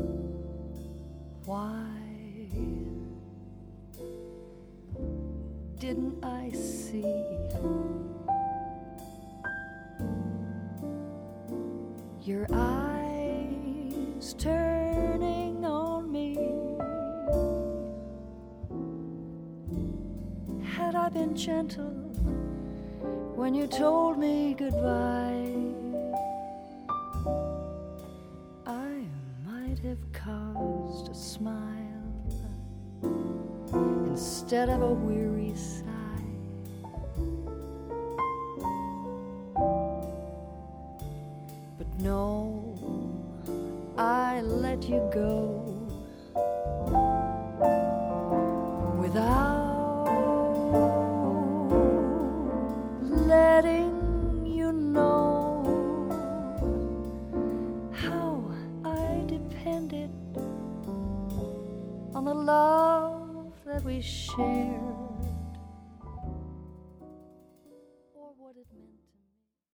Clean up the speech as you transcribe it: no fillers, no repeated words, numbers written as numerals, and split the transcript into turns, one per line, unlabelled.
Why didn't I see your eyes turning on me? Had I been gentle when you told me goodbye, I might have caused a smile instead of a weary sigh. But no, I let you go without letting you know how I depended on the love that we shared.